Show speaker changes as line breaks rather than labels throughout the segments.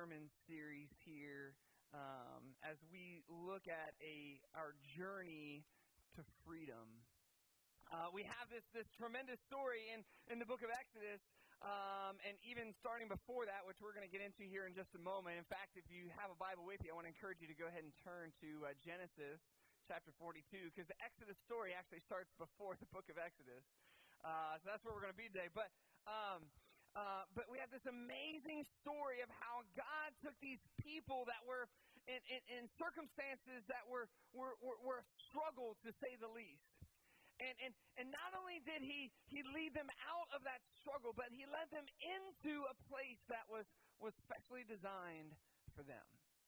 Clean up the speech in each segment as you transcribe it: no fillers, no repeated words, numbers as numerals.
sermon series here as we look at our journey to freedom. We have this tremendous story in the book of Exodus, and even starting before that, which we're going to get into here in just a moment. In fact, if you have a Bible with you, I want to encourage you to go ahead and turn to Genesis chapter 42, because the Exodus story actually starts before the book of Exodus. So that's where we're going to be today. But we have this amazing story of how God took these people that were in circumstances that were a struggle, to say the least. And not only did he lead them out of that struggle, but he led them into a place that was specially designed for them.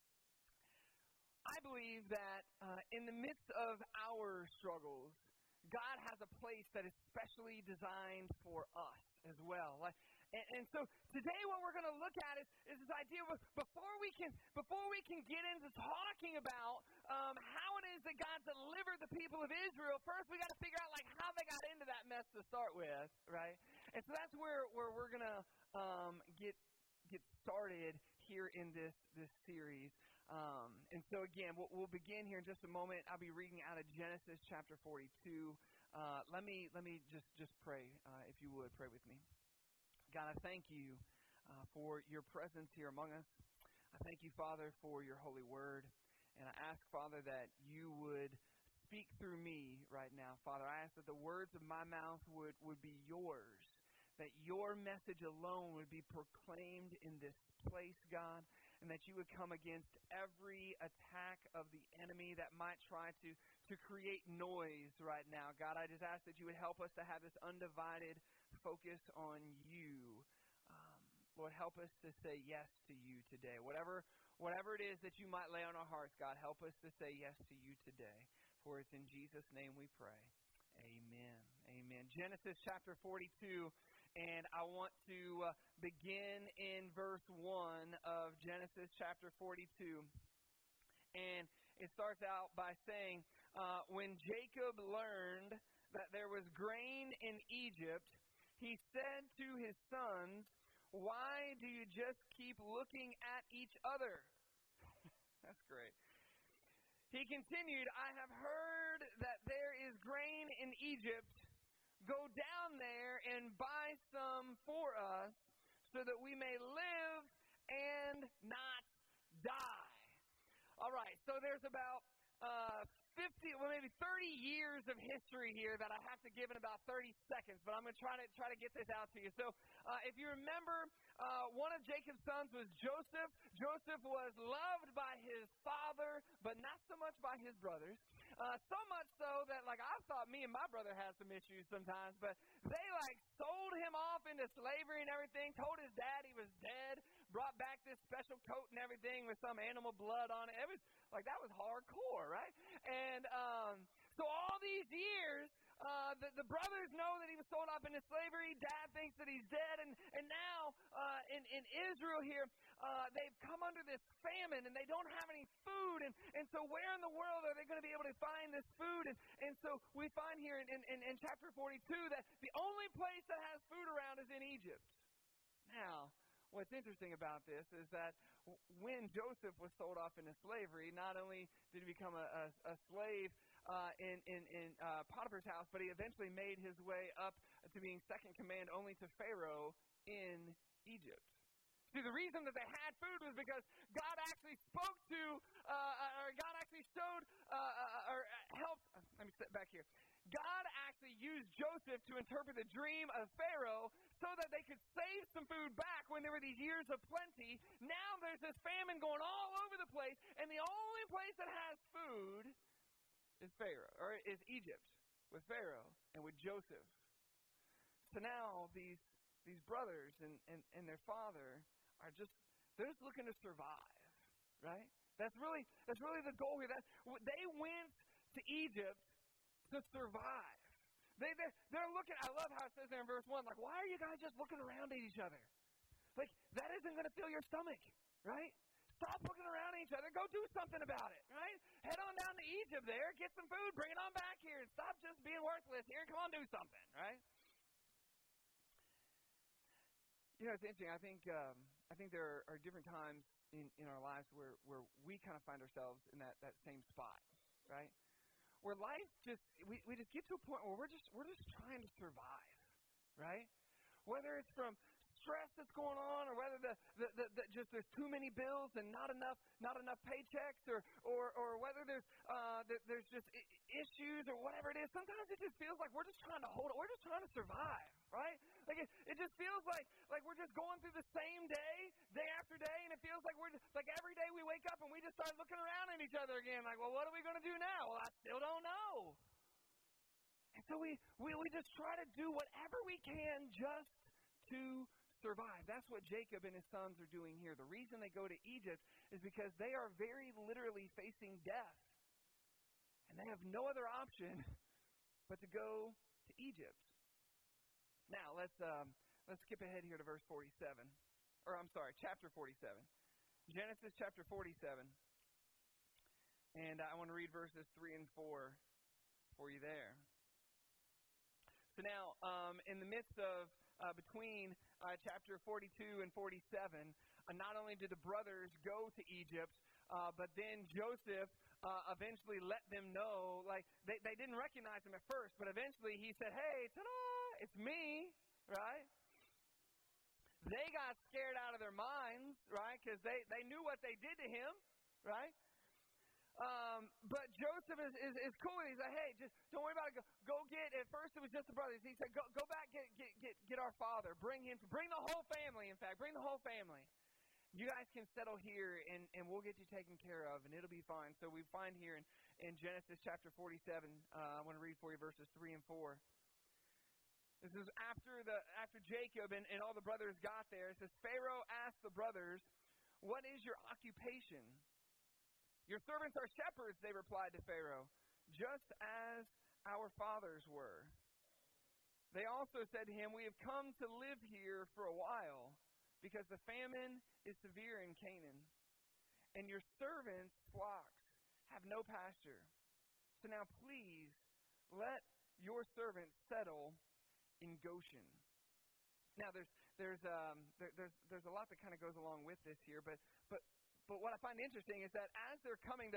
I believe that in the midst of our struggles, God has a place that is specially designed for us as well. And so today what we're going to look at is this idea of before we can get into talking about how it is that God delivered the people of Israel, first we got to figure out how they got into that mess to start with, right? And so that's where we're going to get started here in this series. And so again, we'll begin here in just a moment. I'll be reading out of Genesis chapter 42. Let me just pray, if you would, pray with me. God, I thank you for your presence here among us. I thank you, Father, for your holy word. And I ask, Father, that you would speak through me right now. Father, I ask that the words of my mouth would be yours, that your message alone would be proclaimed in this place, God, and that you would come against every attack of the enemy that might try to create noise right now. God, I just ask that you would help us to have this undivided focus on you. Lord, help us to say yes to you today. Whatever it is that you might lay on our hearts, God, help us to say yes to you today. For it's in Jesus' name we pray. Amen. Amen. Genesis chapter 42. And I want to begin in verse 1 of Genesis chapter 42. And it starts out by saying, when Jacob learned that there was grain in Egypt, he said to his sons, "Why do you just keep looking at each other?" That's great. He continued, "I have heard that there is grain in Egypt. Go down there and buy some for us so that we may live and not die." All right, so there's about maybe 30 years of history here that I have to give in about 30 seconds, but I'm going to try to get this out to you. So if you remember, one of Jacob's sons was Joseph. Joseph was loved by his father, but not so much by his brothers. So much so that I thought me and my brother had some issues sometimes, but they sold him off into slavery and everything, told his dad he was dead, brought back this special coat and everything with some animal blood on it. It was that was hardcore, right? And so all these years, the brothers know that he was sold off into slavery. Dad thinks that he's dead. And now in Israel here, they've come under this famine, and they don't have any food. And so where in the world are they going to be able to find this food? And so we find here in chapter 42 that the only place that has food around is in Egypt. Now, what's interesting about this is that when Joseph was sold off into slavery, not only did he become a slave in Potiphar's house, but he eventually made his way up to being second command only to Pharaoh in Egypt. See, the reason that they had food was because God actually spoke to, or God actually showed, or helped. Let me sit back here. God actually used Joseph to interpret the dream of Pharaoh so that they could save some food back when there were these years of plenty. Now there's this famine going all over the place, and the only place that has food is Pharaoh, or is Egypt, with Pharaoh and with Joseph. So now these brothers and their father are they're just looking to survive, right? That's really the goal here. They went to Egypt to survive. They're looking. I love how it says there in verse 1, why are you guys just looking around at each other? That isn't going to fill your stomach, right? Stop looking around at each other. Go do something about it, right? Head on down to Egypt there, get some food, bring it on back here, and stop just being worthless here. Come on, do something, right? You know, it's interesting. I think there are different times in our lives where we kind of find ourselves in that same spot, right? Where life we just get to a point where we're just trying to survive, right? Whether it's from stress that's going on, or whether just there's too many bills and not enough paychecks, or whether there's just issues or whatever it is. Sometimes it just feels like we're just trying to hold it. We're just trying to survive, right? Like it just feels like we're just going through the same day after day, and it feels like we're just, like every day we wake up and we just start looking around at each other again. Like, well, what are we going to do now? Well, I still don't know. And so we just try to do whatever we can just to survive. That's what Jacob and his sons are doing here. The reason they go to Egypt is because they are very literally facing death. And they have no other option but to go to Egypt. Now, let's skip ahead here to verse 47. Or, I'm sorry, chapter 47. Genesis chapter 47. And I want to read verses 3 and 4 for you there. So now, in the midst of between chapter 42 and 47, not only did the brothers go to Egypt, but then Joseph eventually let them know, like, they didn't recognize him at first, but eventually he said, hey, ta-da, it's me, right? They got scared out of their minds, right, because they knew what they did to him, right? But Joseph is cool. He's like, hey, just don't worry about it. Go get. At first, it was just the brothers. He said, go back, get our father. Bring him. Bring the whole family. In fact, bring the whole family. You guys can settle here, and we'll get you taken care of, and it'll be fine. So we find here in Genesis chapter 47. I want to read for you verses 3 and 4. This is after Jacob and all the brothers got there. It says, Pharaoh asked the brothers, "What is your occupation?" "Your servants are shepherds," they replied to Pharaoh, "just as our fathers were." They also said to him, "We have come to live here for a while, because the famine is severe in Canaan, and your servants' flocks have no pasture. So now please let your servants settle in Goshen." Now there's a lot that kind of goes along with this here, but what I find interesting is that as they're coming,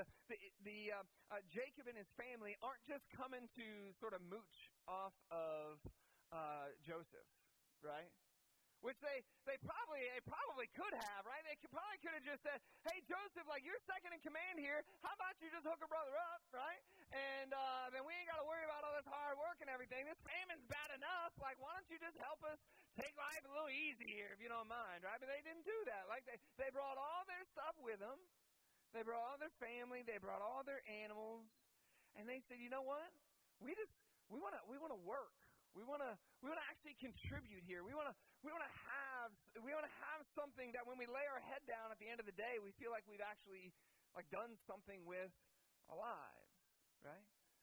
Jacob and his family aren't just coming to sort of mooch off of Joseph, right? Which they probably could have, right? They probably could have just said, "Hey, Joseph, like, you're second in command here. How about you just hook a brother up, right? And then we ain't got to worry about all this hard work and everything. This famine's bad enough. Like, why don't you just help us take life a little easy here, if you don't mind, right?" But they didn't do that. Like, they brought all their stuff with them. They brought all their family. They brought all their animals, and they said, "You know what? We want to work. We want to actually contribute here. We want to have something that when we lay our head down at the end of the day, we feel like we've actually done something with our lives, right?"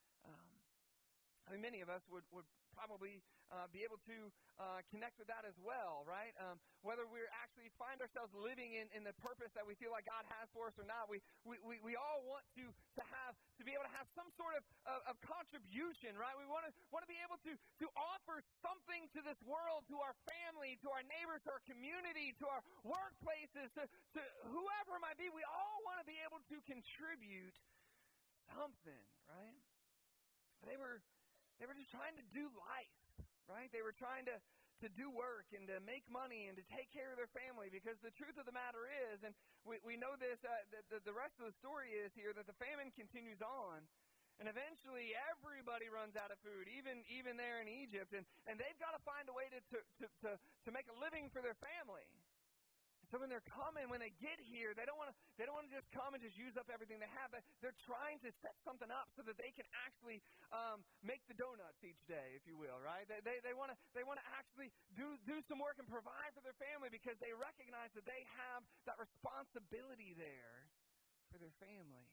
I mean, many of us would probably be able to connect with that as well, right? Whether we actually find ourselves living in the purpose that we feel like God has for us or not, we all want to be able to have some sort of contribution, right? We want to be able to offer something to this world, to our family, to our neighbors, to our community, to our workplaces, to whoever it might be. We all want to be able to contribute something, right? They were just trying to do life, right? They were trying to do work and to make money and to take care of their family, because the truth of the matter is, and we know this, the rest of the story is here, that the famine continues on. And eventually everybody runs out of food, even there in Egypt. And they've got to find a way to make a living for their family. So when they're coming, when they get here, they don't want to just come and just use up everything they have. They're trying to set something up so that they can actually make the donuts each day, if you will, right? They want to actually do some work and provide for their family, because they recognize that they have that responsibility there for their family.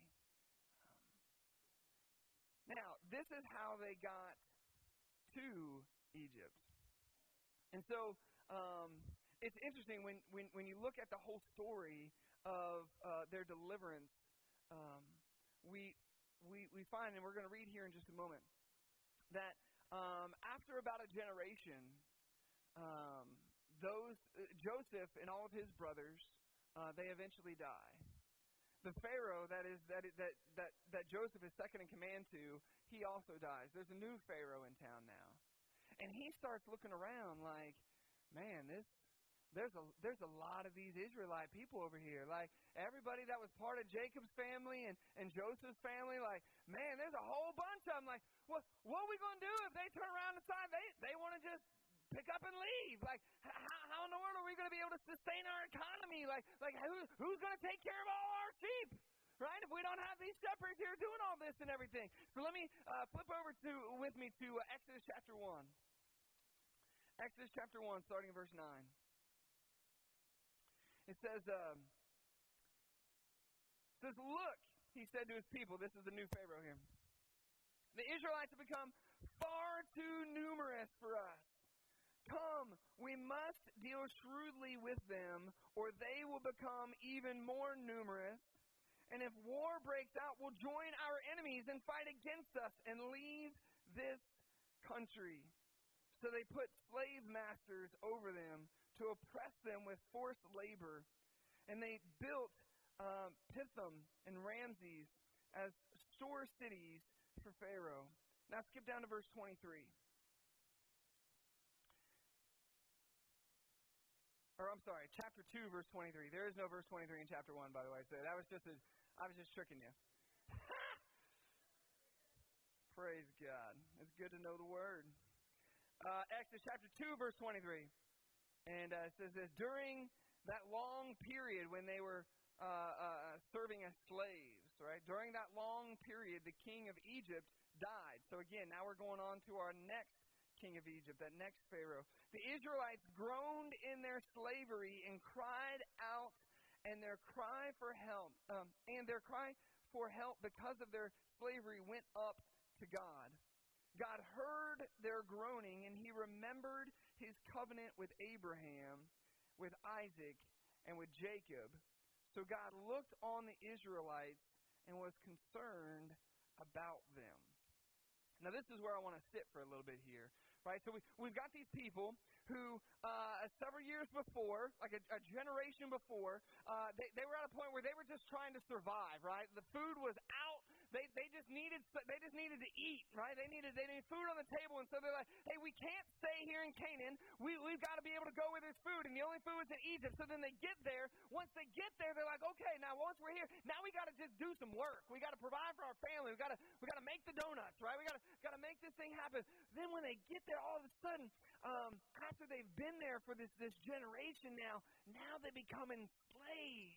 Now, this is how they got to Egypt. And so it's interesting when you look at the whole story of their deliverance. We find, and we're going to read here in just a moment, that after about a generation, Joseph and all of his brothers they eventually die. The Pharaoh that Joseph is second in command to, he also dies. There's a new Pharaoh in town now. And he starts looking around like, man, there's a lot of these Israelite people over here. Like, everybody that was part of Jacob's family and Joseph's family, like, man, there's a whole bunch of them. Like, what are we going to do if they turn around and decide they want to just pick up and leave? Like, how in the world are we going to be able to sustain our economy? Like who's going to take care of all our sheep? Right? If we don't have these shepherds here doing all this and everything. So let me flip over with me to Exodus chapter 1. Exodus chapter 1, starting in verse 9. It says, look, he said to his people, this is the new Pharaoh here. The Israelites have become far too numerous for us. Come, we must deal shrewdly with them, or they will become even more numerous. And if war breaks out, we'll join our enemies and fight against us and leave this country. So they put slave masters over them to oppress them with forced labor. And they built Pithom and Ramses as store cities for Pharaoh. Now skip down to verse 23. Or I'm sorry, chapter 2, verse 23. There is no verse 23 in chapter 1, by the way. So I was just tricking you. Praise God. It's good to know the word. Exodus chapter 2, verse 23. And it says this, during that long period when they were serving as slaves, right? During that long period, the king of Egypt died. So again, now we're going on to our next king of Egypt, that next Pharaoh. The Israelites groaned in their slavery and cried out, and their cry for help, because of their slavery went up to God. God heard their groaning, and he remembered his covenant with Abraham, with Isaac, and with Jacob. So God looked on the Israelites and was concerned about them. Now this is where I want to sit for a little bit here. Right, so we've got these people who several years before, like a generation before, they were at a point where they were just trying to survive. Right, the food was out. They just needed to eat. Right, they needed food on the table, and so they're like, hey, we can't stay here in Canaan. We've got to be able to go where there's food, and the only food is in Egypt. So then they get there. Once they get there, they're like, okay, now once we're here, now we got to just do some work. We got to provide for our family. We got to make the donuts. Right, we got to make this thing happen. Then when they get there, all of a sudden, after they've been there for this generation now they become enslaved.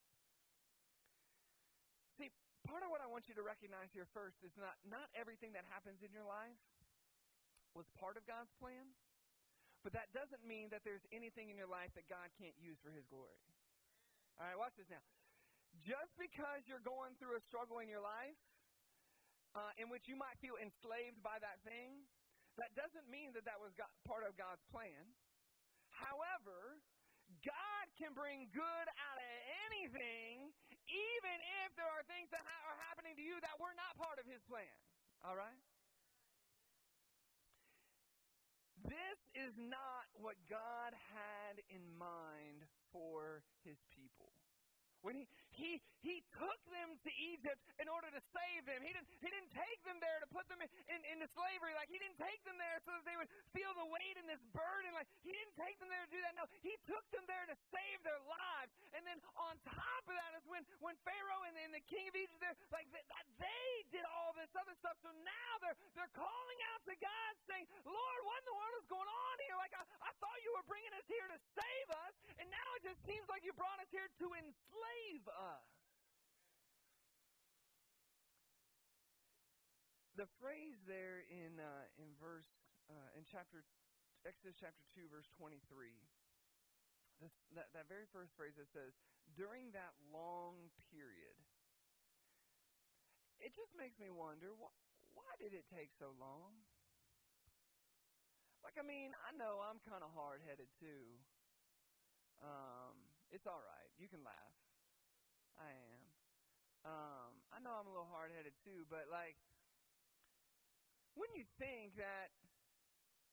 See, part of what I want you to recognize here first is not everything that happens in your life was part of God's plan, but that doesn't mean that there's anything in your life that God can't use for his glory. All right, watch this now. Just because you're going through a struggle in your life in which you might feel enslaved by that thing, that doesn't mean that was part of God's plan. However, God can bring good out of anything, even if there are things that are happening to you that were not part of his plan. All right? This is not what God had in mind for his people. When he took them to Egypt in order to save them. He didn't take them there to put them into slavery. Like, he didn't take them there so that they would feel the weight and this burden. Like, he didn't take them there to do that. No, he took them there to save their lives. And then on top of that is when Pharaoh and the king of Egypt, they did all this other stuff. So now they're calling out to God saying, Lord, what in the world is going on here? Like, I thought you were bringing us here to save us, and now it just seems like you brought us here to enslave us. The phrase there in Exodus chapter 2, verse 23, that very first phrase that says, during that long period, it just makes me wonder, why did it take so long? Like, I mean, I know I'm kind of hard-headed too. It's all right. You can laugh. I am. I know I'm a little hard-headed too, but like, when you think that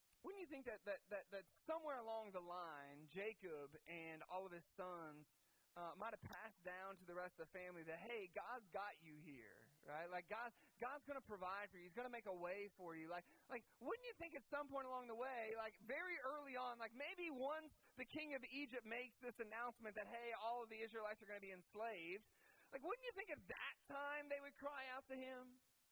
somewhere along the line, Jacob and all of his sons might have passed down to the rest of the family that, hey, God's got you here, right? Like God's going to provide for you. He's going to make a way for you. Like, wouldn't you think at some point along the way, like very early on, like maybe once the king of Egypt makes this announcement that, hey, all of the Israelites are going to be enslaved, like wouldn't you think at that time they would cry out to him?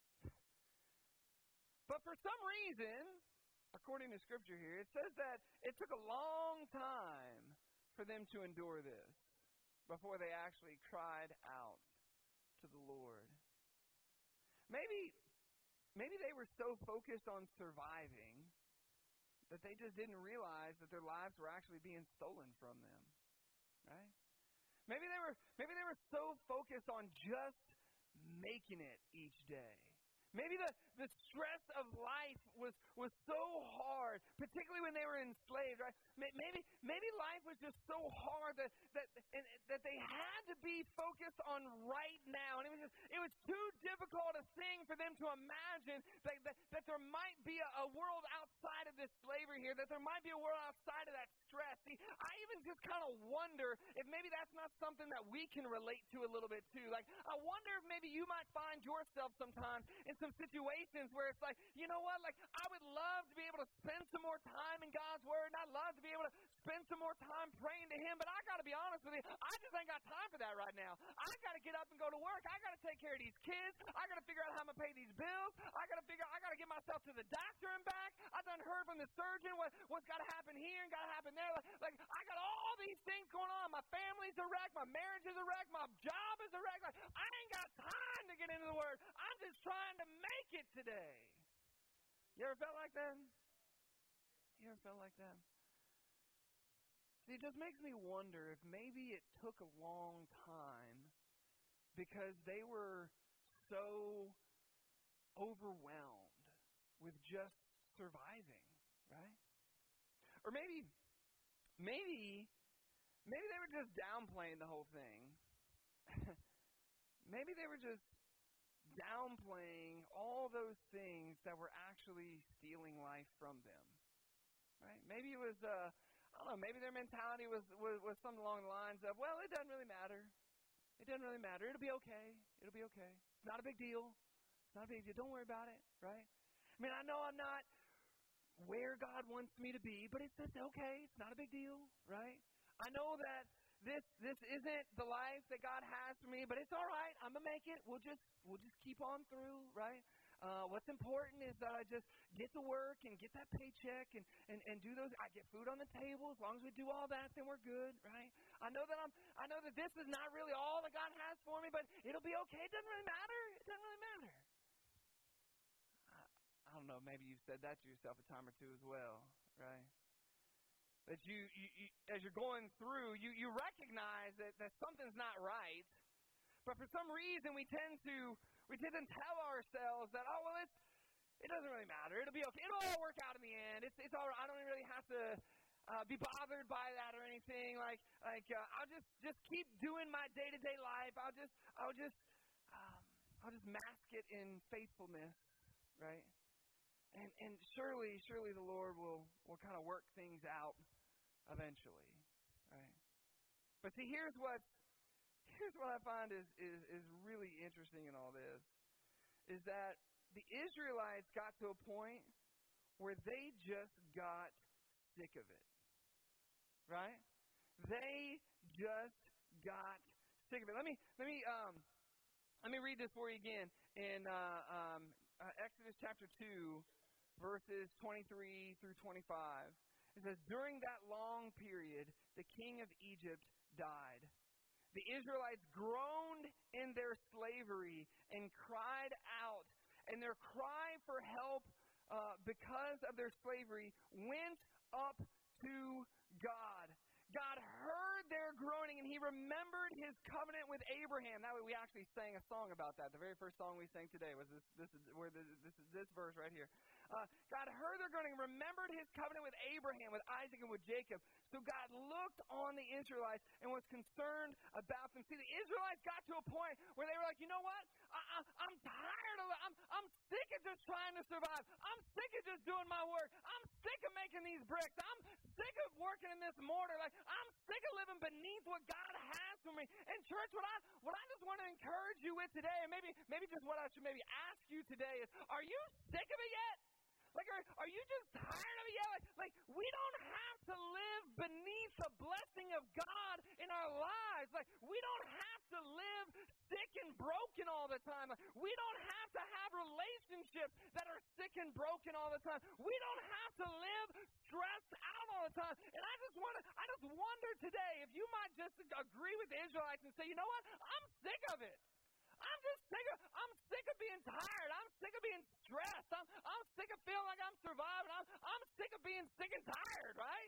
But for some reason, according to Scripture here, it says that it took a long time for them to endure this before they actually cried out to the Lord. Maybe they were so focused on surviving that they just didn't realize that their lives were actually being stolen from them, right? Maybe they were so focused on just making it each day. Maybe the stress of life was so hard, particularly when they were enslaved, right? Maybe life was just so hard that they had to be focused on right now, and it was too difficult a thing for them to imagine that there might be a world outside of this slavery here, that there might be a world outside of that stress. See, I even just kind of wonder if maybe that's not something that we can relate to a little bit too. Like, I wonder if maybe you might find yourself sometimes in some situations where it's like, you know what, like I would love to be able to spend some more time in God's Word, and I'd love to be able to spend some more time praying to Him, but I got to be honest with you, I just ain't got time for that right now. I got to get up and go to work. I got to take care of these kids. I got to figure out how I'm going to pay these bills. I got to get myself to the doctor and back. I done heard from the surgeon what's got to happen here and got to happen there. Like I got all these things going on. My family's a wreck. My marriage is a wreck. My job is a wreck. Like, I ain't got time to get into the Word. I'm just trying to make it today. You ever felt like that? You ever felt like that? See, it just makes me wonder if maybe it took a long time because they were so overwhelmed with just surviving, right? Or maybe they were just downplaying the whole thing. Maybe they were just downplaying all those things that were actually stealing life from them, right? Maybe it was, I don't know, maybe their mentality was something along the lines of, well, it doesn't really matter. It doesn't really matter. It'll be okay. It'll be okay. It's not a big deal. It's not a big deal. Don't worry about it, right? I mean, I know I'm not where God wants me to be, but it's okay. It's not a big deal, right? I know that this isn't the life that God has for me, but it's all right. I'm gonna make it. We'll just keep on through, right? What's important is that I just get to work and get that paycheck and do those. I get food on the table. As long as we do all that, then we're good, right? I know that this is not really all that God has for me, but it'll be okay. It doesn't really matter. It doesn't really matter. I don't know. Maybe you've said that to yourself a time or two as well, right? That you as you're going through, you recognize that something's not right, but for some reason we tend to tell ourselves that, oh well, it doesn't really matter. It'll be okay. It'll all work out in the end. It's all right. I don't really have to be bothered by that or anything. Like I'll just keep doing my day-to-day life. I'll just mask it in faithfulness, right? And surely the Lord will kind of work things out eventually, right? But see, here's what I find is really interesting in all this, is that the Israelites got to a point where they just got sick of it, right? They just got sick of it. Let me read this for you again in Exodus chapter 2. Verses 23 through 25. It says, during that long period, the king of Egypt died. The Israelites groaned in their slavery and cried out, and their cry for help because of their slavery went up to God. God heard their groaning, and He remembered His covenant with Abraham. That way, we actually sang a song about that. The very first song we sang today was this verse right here. God heard their groaning, remembered His covenant with Abraham, with Isaac, and with Jacob. So God looked on the Israelites and was concerned about them. See, the Israelites got to a point where they were like, you know what? I'm tired of it. I'm sick of just trying to survive. I'm sick of just doing my work. I'm sick of making these bricks. I'm sick of working working in this mortar. Like, I'm sick of living beneath what God has for me. And church, what I just want to encourage you with today, and maybe just what I should maybe ask you today is, are you sick of it yet? Like, are you just tired of it yet? Like, we don't have to live beneath the blessing of God in our lives. Like, we don't have to live sick and broken all the time. Like, we don't have to have relationships that are sick and broken all the time. We don't have to live stressed out all the time. And I just wonder today if you might just agree with the Israelites and say, you know what? I'm sick of it. I'm sick of being tired. I'm sick of being stressed. I'm sick of feeling like I'm surviving. I'm sick of being sick and tired, right?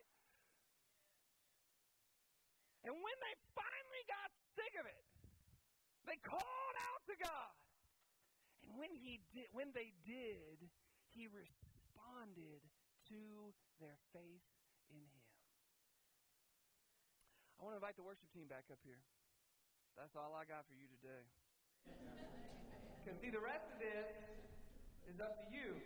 And when they finally got sick of it, they called out to God. And when they did, he responded to their faith in him. I want to invite the worship team back up here. That's all I got for you today. Because see, the rest of this is up to you.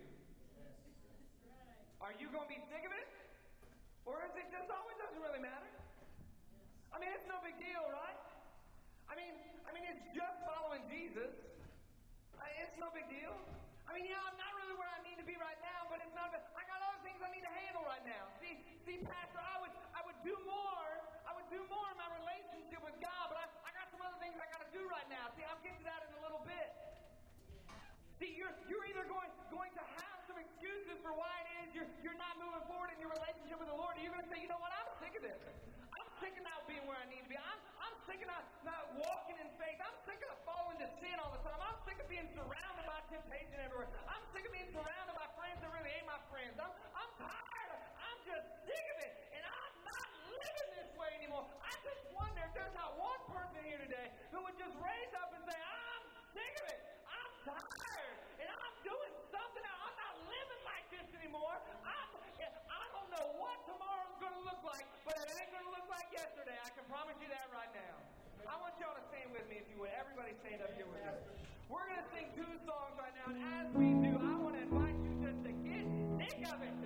Are you going to be sick of it? Or is it just, oh, it doesn't really matter? I mean, it's no big deal, right? I mean, it's just following Jesus. It's no big deal. I mean, yeah, I'm not really where I need to be right now, but it's not. I got other things I need to handle right now. See, Pastor, I would do more. I would do more in my relationship with God, but I got some other things I got to do right now. See, I'll get to that in a little bit. See, you're either going to have some excuses for why it is you're not moving forward in your relationship with the Lord, or you're going to say, you know what, I'm sick of this. I'm sick of not being where I need to be. I'm sick of not walking in faith. I'm sick of falling to sin all the time. I'm sick of being surrounded by temptation everywhere. I'm sick of being surrounded by friends that really ain't my friends. I'm tired. I'm just sick of it. And I'm not living this way anymore. I just wonder if there's not one person here today who would just raise up and say, I'm sick of it. I'm tired. And I'm doing something else. I'm not living like this anymore. I don't know what tomorrow's going to look like, but it ain't going to look like yesterday. I can promise you that right now. I want y'all to stand with me if you would. Everybody stand up here with me. We're going to sing 2 songs right now, and as we do, I want to invite you just to get sick of it.